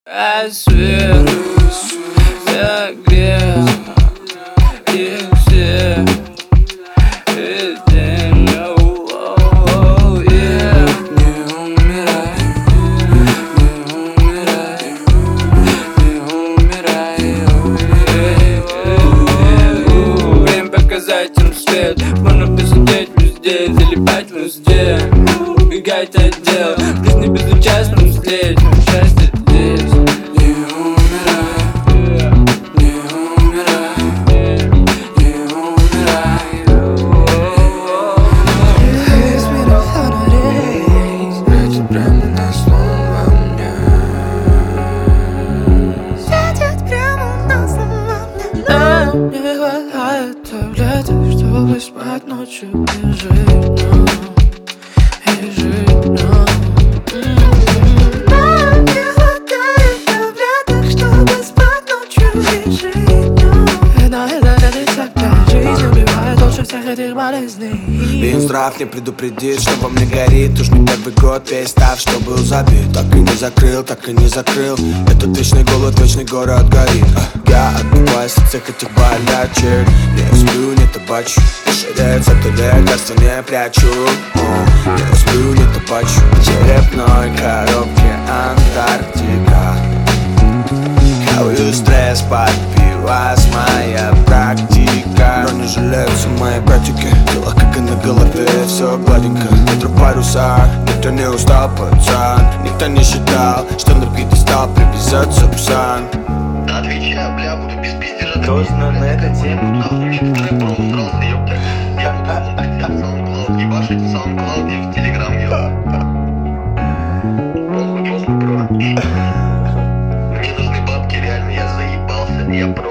А свет согрел их всех. Время показать им свет. Можно посидеть везде, залипать везде, убегать от дел. Жизнь не безучастным след. Счастье здесь. Не умирай, не умирай, не умирай. Из мира фонарей светит прямо на сон во мне. Светит прямо на сон во мне. Нам не хватает таблеток, чтобы спать ночью и жить днем. И жить днем. Нам не хватает таблеток, чтобы спать ночью и жить днем. И на это годится опять. Жизнь убивает лучше всех этих болезней. Минздрав не предупредит, что во мне горит. Уж не первый год весь став, что был забит. Так и не закрыл, так и не закрыл. Этот вечный голод, вечный город горит. Я отбиваюсь от всех этих болячек. Не сплю, не табачу. Ширяется то лекарство не прячу. Не сплю, не табачу. В черепной коробке Антарктика. Хаваю стресс, подпилась моя практика. Но не жалеются мои братики. Дела как и на голове, все гладенько. Ветру паруса, никто не устал, пацан. Никто не считал, что на пьедестал привезется Пусан. Отвечаю, бля, буду без пиздежа. Точно на эту тему. Нахуй некоторые про усрался, ёпта. Я буду SoundCloud, ебашить SoundCloud и в Telegram, ёпта. Похуй, бро. Мне нужны бабки, реально, я заебался, я про